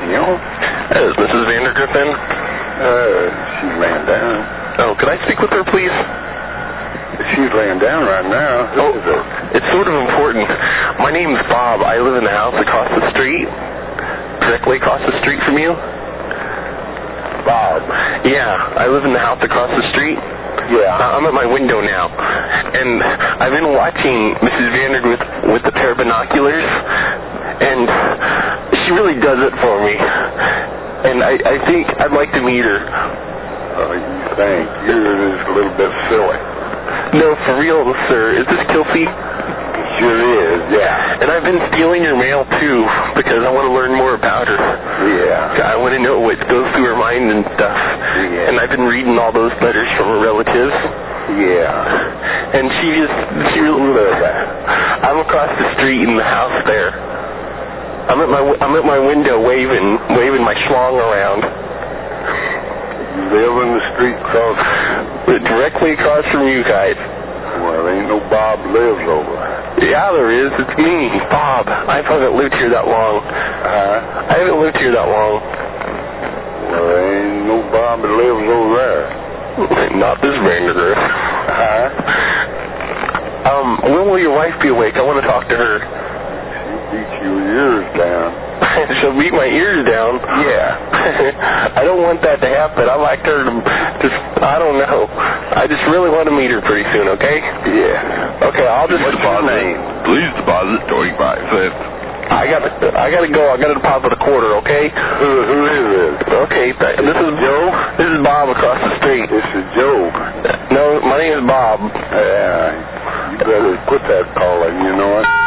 You know? Is Mrs. Vandergriffen? She's laying down. Oh, could I speak with her, please? She's laying down right now. It's sort of important. My name's Bob. I live in the house across the street. Directly across the street from you. Bob? Yeah, I live in the house across the street. Yeah. I'm at my window now. And I've been watching Mrs. Vandergriffen with the pair of binoculars. And she really does it for me. And I think I'd like to meet her. Oh, you think? You're just a little bit silly. No, for real, sir. Is this Kelsey? Sure is, yeah. And I've been stealing your mail, too, because I want to learn more about her. Yeah. I want to know what goes through her mind and stuff. Yeah. And I've been reading all those letters from her relatives. Yeah. And she really does that. I'm across the street in the house there. I'm at my window waving my schlong around. You live in the street across? Directly across from you guys. Well, ain't no Bob lives over. Yeah, there is. It's me, Bob. I haven't lived here that long. I haven't lived here that long. Well, ain't no Bob that lives over there. Not this Vandergriff. When will your wife be awake? I want to talk to her. She'll beat your ears down. She'll beat my ears down? Yeah. I don't want that to happen. I like her to just, I don't know. I just really want to meet her pretty soon, okay? Yeah. Okay, I'll just deposit. Please deposit 25 cents. I gotta go. I gotta deposit a quarter, okay? Who is this? Okay, this is Joe. This is Bob across the street. This is Joe. No, my name is Bob. Yeah. You better quit that calling, you know it.